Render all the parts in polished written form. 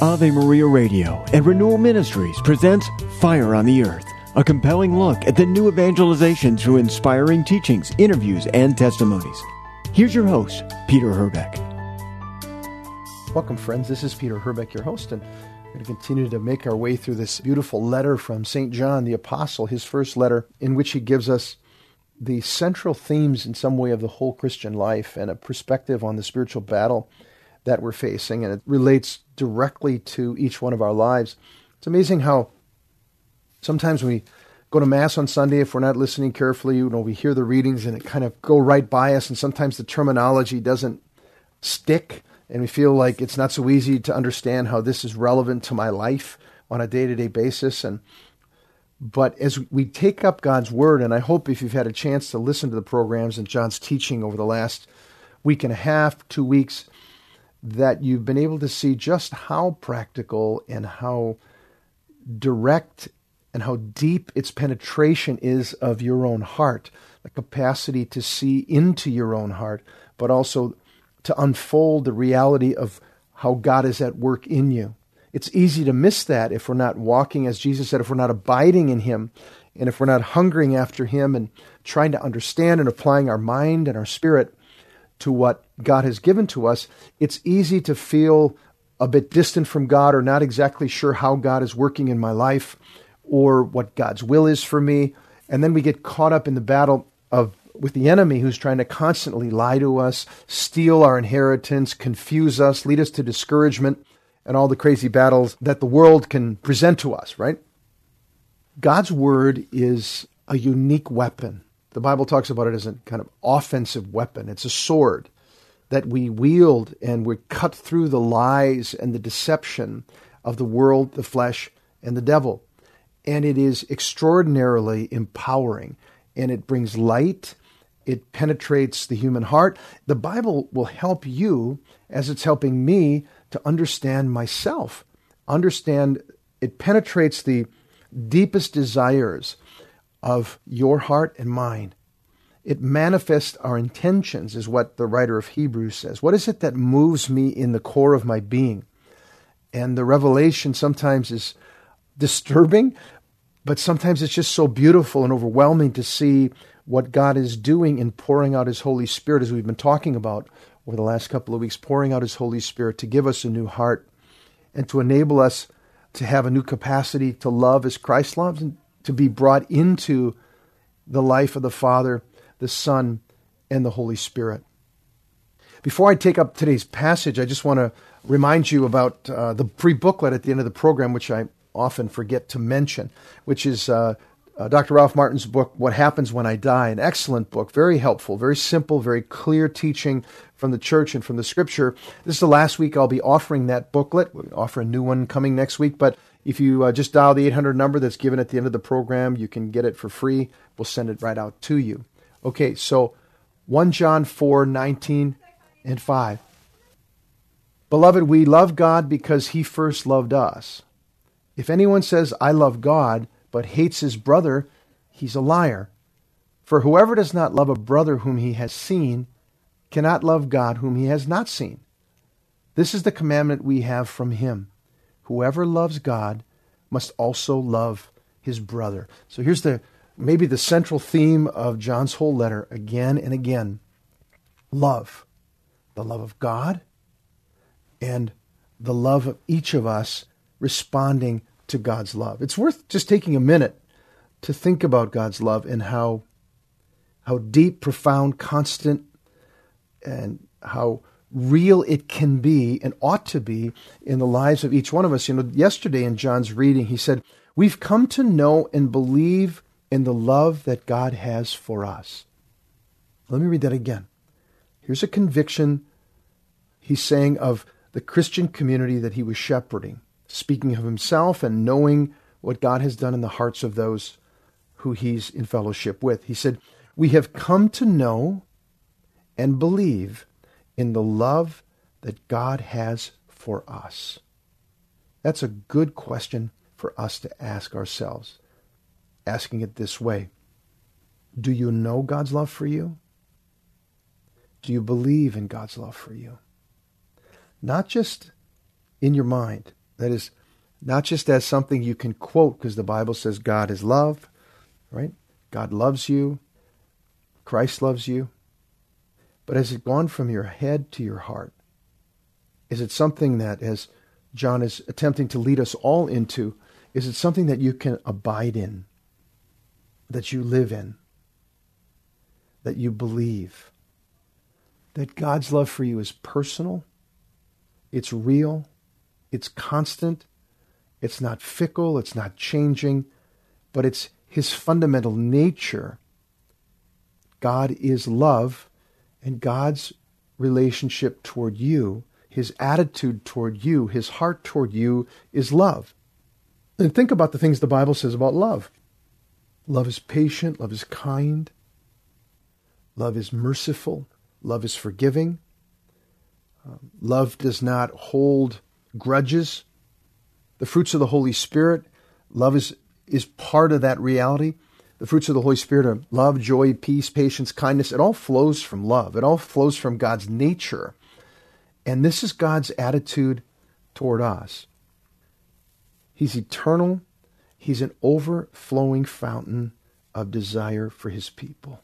Ave Maria Radio and Renewal Ministries presents Fire on the Earth, a compelling look at the new evangelization through inspiring teachings, interviews, and testimonies. Here's your host, Peter Herbeck. Welcome, friends. This is Peter Herbeck, your host, and we're going to continue to make our way through this beautiful letter from St. John the Apostle, his first letter, in which he gives us the central themes in some way of the whole Christian life and a perspective on the spiritual battle that we're facing, and it relates directly to each one of our lives. It's amazing how sometimes we go to Mass on Sunday, if we're not listening carefully, we hear the readings and it kind of go right by us, and sometimes the terminology doesn't stick, and we feel like it's not so easy to understand how this is relevant to my life on a day-to-day basis. But as we take up God's Word, and I hope if you've had a chance to listen to the programs and John's teaching over the last week and a half, 2 weeks, that you've been able to see just how practical and how direct and how deep its penetration is of your own heart, the capacity to see into your own heart, but also to unfold the reality of how God is at work in you. It's easy to miss that if we're not walking, as Jesus said, if we're not abiding in Him, and if we're not hungering after Him and trying to understand and applying our mind and our spirit to what God has given to us. It's easy to feel a bit distant from God or not exactly sure how God is working in my life or what God's will is for me. And then we get caught up in the battle with the enemy, who's trying to constantly lie to us, steal our inheritance, confuse us, lead us to discouragement, and all the crazy battles that the world can present to us, right? God's Word is a unique weapon. The Bible talks about it as a kind of offensive weapon. It's a sword that we wield, and we cut through the lies and the deception of the world, the flesh, and the devil. And it is extraordinarily empowering, and it brings light. It penetrates the human heart. The Bible will help you, as it's helping me, to understand myself. It penetrates the deepest desires of your heart and mine. It manifests our intentions, is what the writer of Hebrews says. What is it that moves me in the core of my being? And the revelation sometimes is disturbing, but sometimes it's just so beautiful and overwhelming to see what God is doing in pouring out His Holy Spirit, as we've been talking about over the last couple of weeks, pouring out His Holy Spirit to give us a new heart and to enable us to have a new capacity to love as Christ loves, and to be brought into the life of the Father, the Son, and the Holy Spirit. Before I take up today's passage, I just want to remind you about the free booklet at the end of the program, which I often forget to mention, which is Dr. Ralph Martin's book, What Happens When I Die, an excellent book, very helpful, very simple, very clear teaching from the church and from the Scripture. This is the last week I'll be offering that booklet. We'll offer a new one coming next week, but if you just dial the 800 number that's given at the end of the program, you can get it for free. We'll send it right out to you. Okay, so 1 John 4:19 and 5. Beloved, we love God because He first loved us. If anyone says, I love God, but hates his brother, he's a liar. For whoever does not love a brother whom he has seen cannot love God whom he has not seen. This is the commandment we have from Him. Whoever loves God must also love his brother. So here's maybe the central theme of John's whole letter again and again. Love. The love of God and the love of each of us responding to God's love. It's worth just taking a minute to think about God's love and how deep, profound, constant, and how real it can be and ought to be in the lives of each one of us. Yesterday in John's reading, he said, we've come to know and believe in the love that God has for us. Let me read that again. Here's a conviction he's saying of the Christian community that he was shepherding, speaking of himself and knowing what God has done in the hearts of those who he's in fellowship with. He said, we have come to know and believe in the love that God has for us. That's a good question for us to ask ourselves, asking it this way. Do you know God's love for you? Do you believe in God's love for you? Not just in your mind, That is, not just as something you can quote, because the Bible says God is love, right? God loves you. Christ loves you. But has it gone from your head to your heart? Is it something that, as John is attempting to lead us all into, is it something that you can abide in, that you live in, that you believe? That God's love for you is personal, it's real, it's constant, it's not fickle, it's not changing, but it's his fundamental nature. God is love, and God's relationship toward you, his attitude toward you, his heart toward you is love. And think about the things the Bible says about love. Love is patient, love is kind, love is merciful, love is forgiving. Love does not hold grudges. The fruits of the Holy Spirit, love is part of that reality. The fruits of the Holy Spirit are love, joy, peace, patience, kindness. It all flows from love. It all flows from God's nature. And this is God's attitude toward us. He's eternal. He's an overflowing fountain of desire for his people.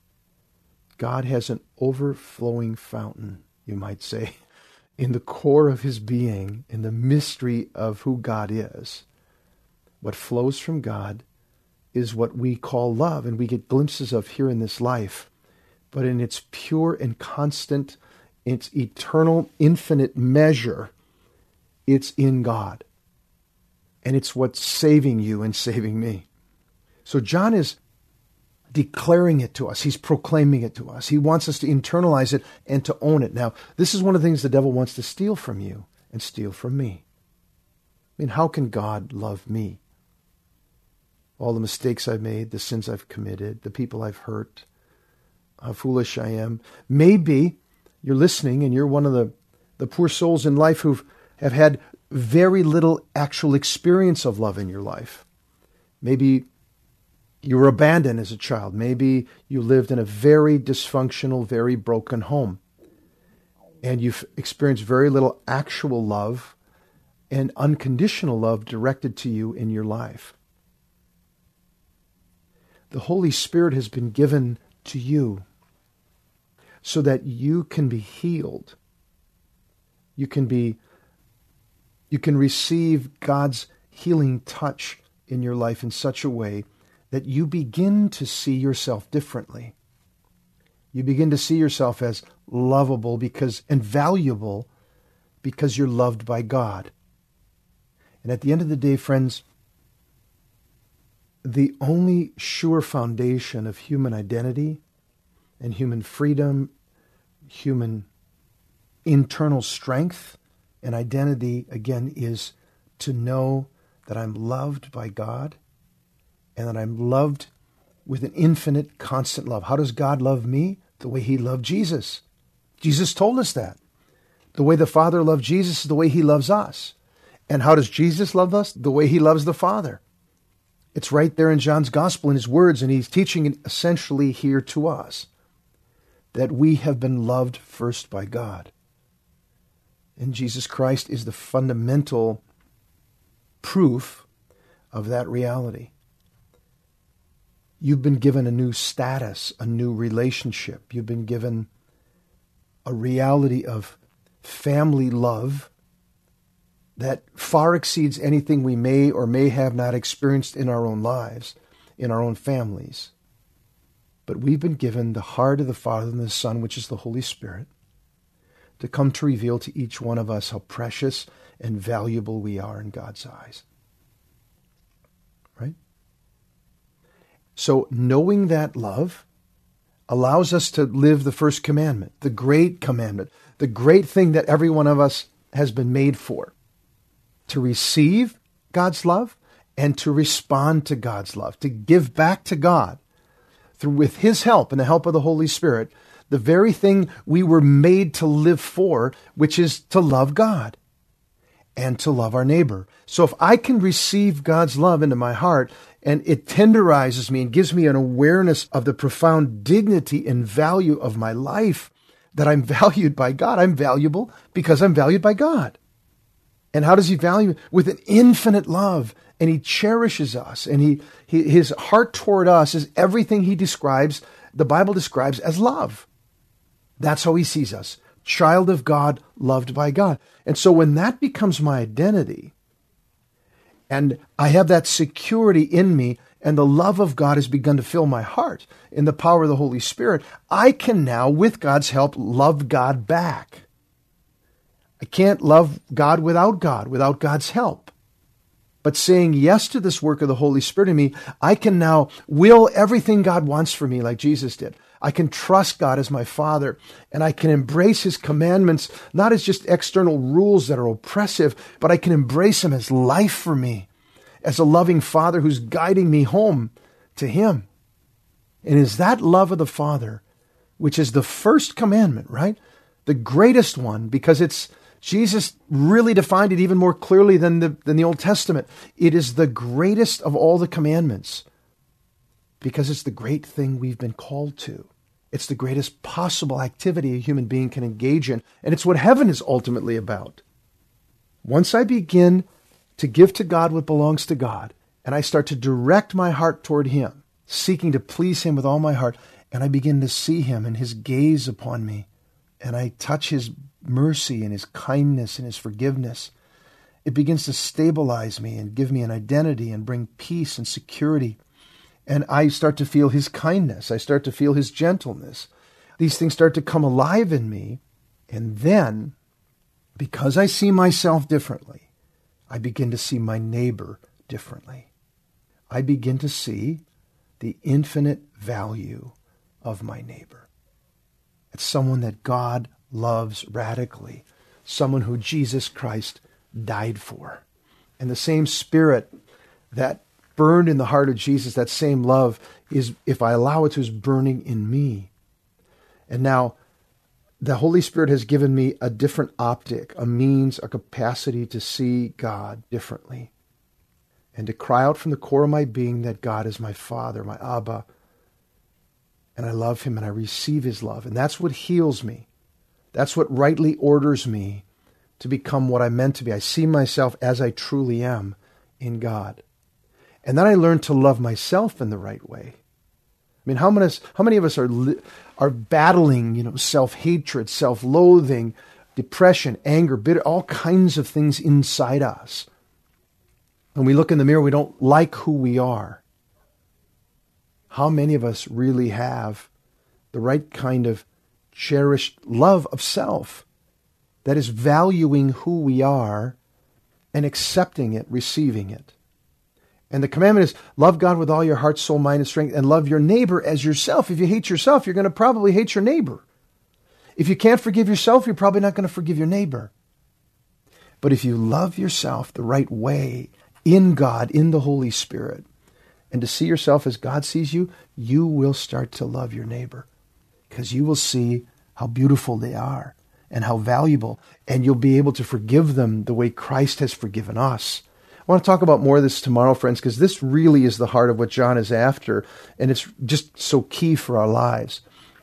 God has an overflowing fountain, you might say, in the core of his being, in the mystery of who God is. What flows from God is what we call love, and we get glimpses of here in this life. But in its pure and constant, its eternal, infinite measure, it's in God. And it's what's saving you and saving me. So John is declaring it to us. He's proclaiming it to us. He wants us to internalize it and to own it. Now, this is one of the things the devil wants to steal from you and steal from me. I mean, how can God love me? All the mistakes I've made, the sins I've committed, the people I've hurt, how foolish I am. Maybe you're listening and you're one of the poor souls in life who have had very little actual experience of love in your life. Maybe you were abandoned as a child. Maybe you lived in a very dysfunctional, very broken home. And you've experienced very little actual love and unconditional love directed to you in your life. The Holy Spirit has been given to you so that you can be healed. You can receive God's healing touch in your life in such a way that you begin to see yourself differently. You begin to see yourself as lovable and valuable because you're loved by God. And at the end of the day, friends, the only sure foundation of human identity and human freedom, human internal strength and identity, again, is to know that I'm loved by God and that I'm loved with an infinite, constant love. How does God love me? The way he loved Jesus. Jesus told us that. The way the Father loved Jesus is the way he loves us. And how does Jesus love us? The way he loves the Father. It's right there in John's Gospel in his words, and he's teaching it essentially here to us, that we have been loved first by God. And Jesus Christ is the fundamental proof of that reality. You've been given a new status, a new relationship. You've been given a reality of family love that far exceeds anything we may or may have not experienced in our own lives, in our own families. But we've been given the heart of the Father and the Son, which is the Holy Spirit, to come to reveal to each one of us how precious and valuable we are in God's eyes. Right? So knowing that love allows us to live the first commandment, the great commandment, the great thing that every one of us has been made for, to receive God's love and to respond to God's love, to give back to God with his help and the help of the Holy Spirit, the very thing we were made to live for, which is to love God and to love our neighbor. So if I can receive God's love into my heart and it tenderizes me and gives me an awareness of the profound dignity and value of my life, that I'm valued by God, I'm valuable because I'm valued by God. And how does he value? With an infinite love. And he cherishes us. And his heart toward us is everything the Bible describes as love. That's how he sees us. Child of God, loved by God. And so when that becomes my identity, and I have that security in me, and the love of God has begun to fill my heart in the power of the Holy Spirit, I can now, with God's help, love God back. I can't love God, without God's help. But saying yes to this work of the Holy Spirit in me, I can now will everything God wants for me like Jesus did. I can trust God as my Father, and I can embrace his commandments, not as just external rules that are oppressive, but I can embrace him as life for me, as a loving Father who's guiding me home to him. And is that love of the Father, which is the first commandment, right? The greatest one, because Jesus really defined it even more clearly than the Old Testament. It is the greatest of all the commandments because it's the great thing we've been called to. It's the greatest possible activity a human being can engage in, and it's what heaven is ultimately about. Once I begin to give to God what belongs to God, and I start to direct my heart toward him, seeking to please him with all my heart, and I begin to see him and his gaze upon me, and I touch his mercy and his kindness and his forgiveness, it begins to stabilize me and give me an identity and bring peace and security. And I start to feel his kindness. I start to feel his gentleness. These things start to come alive in me. And then, because I see myself differently, I begin to see my neighbor differently. I begin to see the infinite value of my neighbor. It's someone that God loves radically, someone who Jesus Christ died for. And the same Spirit that burned in the heart of Jesus, that same love is, if I allow it to, is burning in me. And now the Holy Spirit has given me a different optic, a means, a capacity to see God differently and to cry out from the core of my being that God is my Father, my Abba, and I love him and I receive his love. And that's what heals me. That's what rightly orders me to become what I'm meant to be. I see myself as I truly am in God. And then I learn to love myself in the right way. I mean, how many of us are battling, self-hatred, self-loathing, depression, anger, bitter, all kinds of things inside us. When we look in the mirror, we don't like who we are. How many of us really have the right kind of cherished love of self that is valuing who we are and accepting it, receiving it? And the commandment is love God with all your heart, soul, mind, and strength, and love your neighbor as yourself. If you hate yourself, you're going to probably hate your neighbor. If you can't forgive yourself, you're probably not going to forgive your neighbor. But if you love yourself the right way, in God, in the Holy Spirit, and to see yourself as God sees you, you will start to love your neighbor because you will see how beautiful they are and how valuable, and you'll be able to forgive them the way Christ has forgiven us. I want to talk about more of this tomorrow, friends, because this really is the heart of what John is after, and it's just so key for our lives.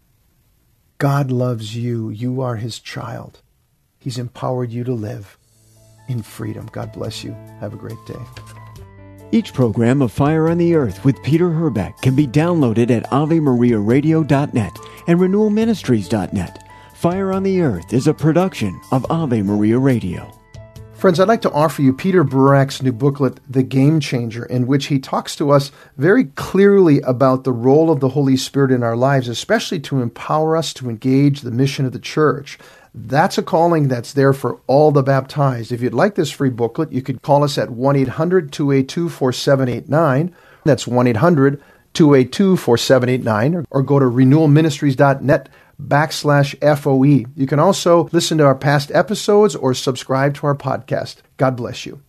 God loves you. You are his child. He's empowered you to live in freedom. God bless you. Have a great day. Each program of Fire on the Earth with Peter Herbeck can be downloaded at AveMariaRadio.net and RenewalMinistries.net. Fire on the Earth is a production of Ave Maria Radio. Friends, I'd like to offer you Peter Burak's new booklet, The Game Changer, in which he talks to us very clearly about the role of the Holy Spirit in our lives, especially to empower us to engage the mission of the church. That's a calling that's there for all the baptized. If you'd like this free booklet, you could call us at 1-800-282-4789. That's 1-800-282-4789, or go to renewalministries.net/FOE. You can also listen to our past episodes or subscribe to our podcast. God bless you.